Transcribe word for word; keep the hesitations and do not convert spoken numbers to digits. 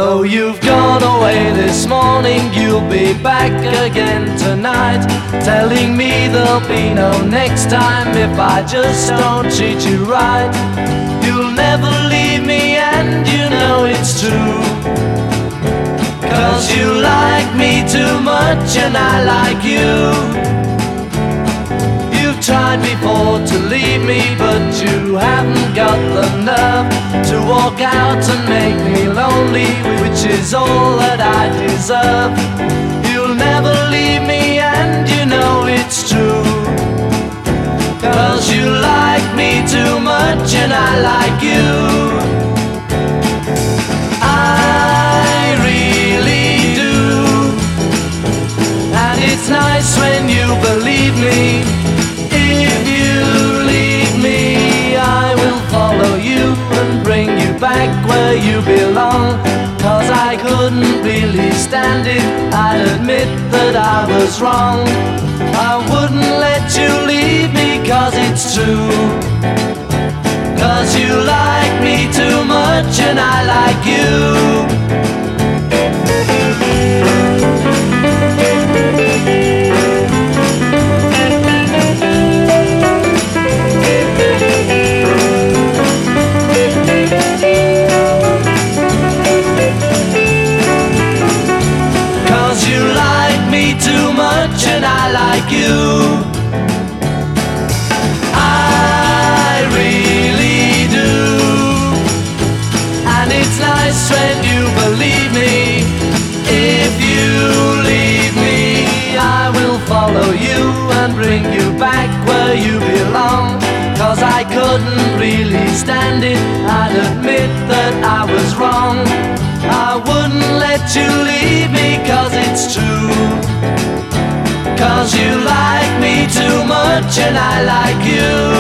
Though you've gone away this morning, you'll be back again tonight, telling me there'll be no next time if I just don't treat you right. You'll never leave me and you know it's true, 'cause you like me too much and I like you. You've tried before to leave me, but you haven't got the nerve to walk out and make me lonely, which is all that I deserve. You'll never leave me and you know it's true, 'cause you like me too much and I like you. I really do, and it's nice when you believe me. If you leave me, I will follow you and bring you back where you belong, 'cause I couldn't really stand it, I'd admit that I was wrong. I wouldn't let you leave me 'cause it's true, 'cause you like me too much and I like you. And I like you. I really do, and it's nice when you believe me. If you leave me, I will follow you and bring you back where you belong, 'cause I couldn't really stand it, I'd admit that I was wrong. I wouldn't let you leave me 'cause it's true, 'cause you like me too much and I like you.